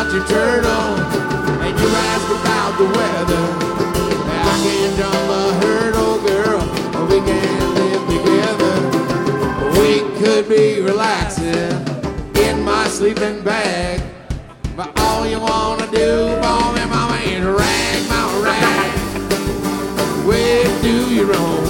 your turtle and you ask about the weather. I can jump a hurdle, girl, or we can live together. We could be relaxing in my sleeping bag, but all you wanna do, boy, mama, is rag my rag. Where do you roam?